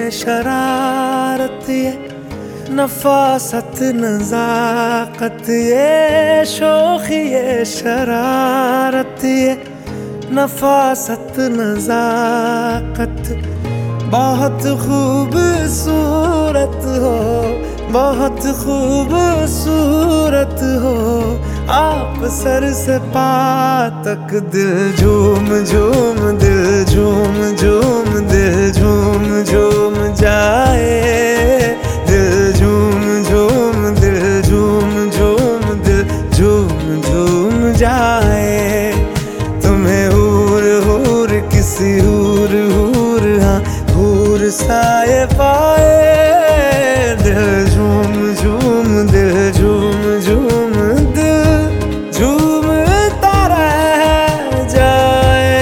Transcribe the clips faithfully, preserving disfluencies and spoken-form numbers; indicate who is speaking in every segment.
Speaker 1: ये शरारत, ये नफासत नजाकत, ये शोखी ये शरारत, ये नफासत नजाकत, बहुत खूबसूरत हो, बहुत खूबसूरत हो। आप सर से पा तक दिल झूम झूम दिल झूम झूम दिल झूम झूम जाए, दिल झूम झूम दिल झूम झूम दिल झूम झूम जाए। तुम्हें हूर हूर किसी हूर हूर हाँ हूर साए पाए, दिल झूम झूम दिल झूम झूम दिल झूमता रह जाए।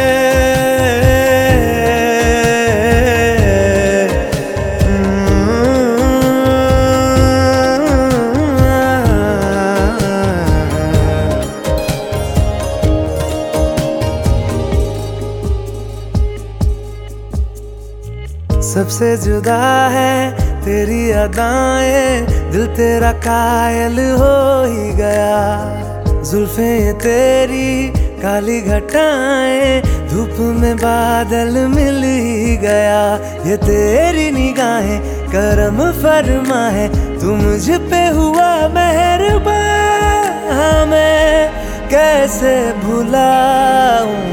Speaker 1: सबसे जुदा है तेरी अदाएं, दिल तेरा कायल हो ही गया। जुल्फें तेरी काली घटाएं, धूप में बादल मिल ही गया। ये तेरी निगाहें करम फरमा है, तू मुझ पे हुआ मेहरबान। मैं कैसे भुलाऊं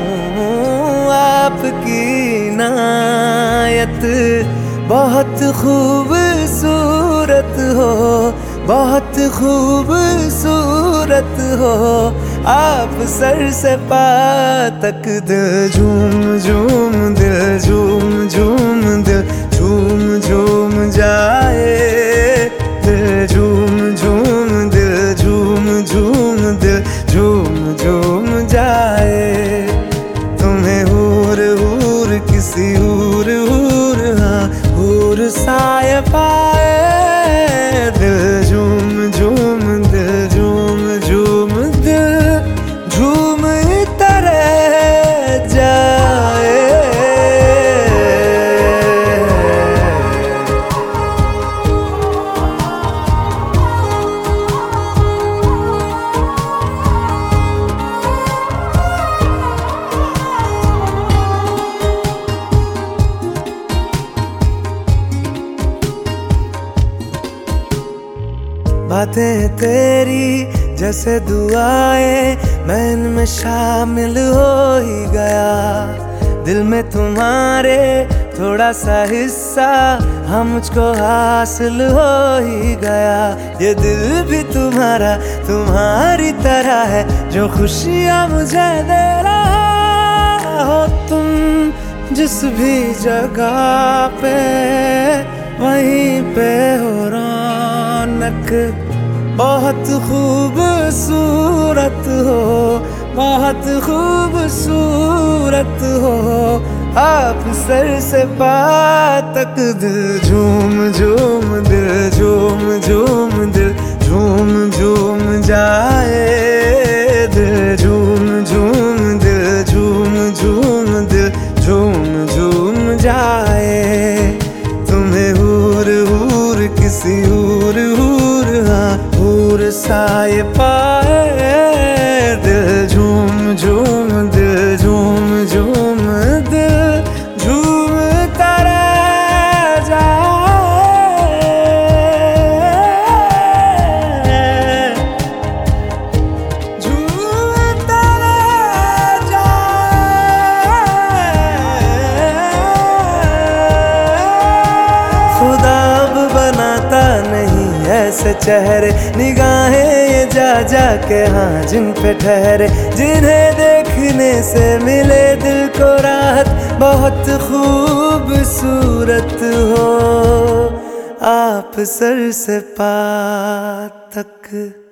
Speaker 1: आपकी इनायत, बहुत खूबसूरत हो, बहुत खूबसूरत हो। आप सर से पा तक दिल झूम झूम दिल झूम झूम दिल झूम झूम जाए, दिल झूम झूम दिल झूम झूम दिल झूम झूम जाए। तुम्हें हूर हूर किसी हूर हूर हाँ हूर साए पाए, दिल झूम झूम दिल झूम झूम दिल झूम तरह जाए। बातें तेरी जैसे दुआएं, मैं इनमें शामिल हो ही गया। दिल में तुम्हारे थोड़ा सा हिस्सा हम मुझको हासिल हो ही गया। ये दिल भी तुम्हारा तुम्हारी तरह है, जो खुशियाँ मुझे दे रहा हो तुम। जिस भी जगह पे वहीं पे हो रौनक, बहुत खूबसूरत हो, बहुत खूबसूरत हो। आप सर से पा तक दिल झूम झूम दिल झूम झूम दिल झूम झूम जाए, दिल झूम झूम दिल झूम झूम दिल झूम झूम जाए। तुम्हें हूर हूर किसी हूर हूर हाँ हूर साए पाए, दिल झूम झूम दिल झूम झूम दिल झूम तरह जाए, झूम तरह जाए। खुदा अब बनाता नहीं ऐसे चेहरे, निगाहें ये जा जा के हाँ जिन पे ठहरे, जिन्हें देखने से मिले दिल को राहत। बहुत खूबसूरत हो आप सर से पा तक।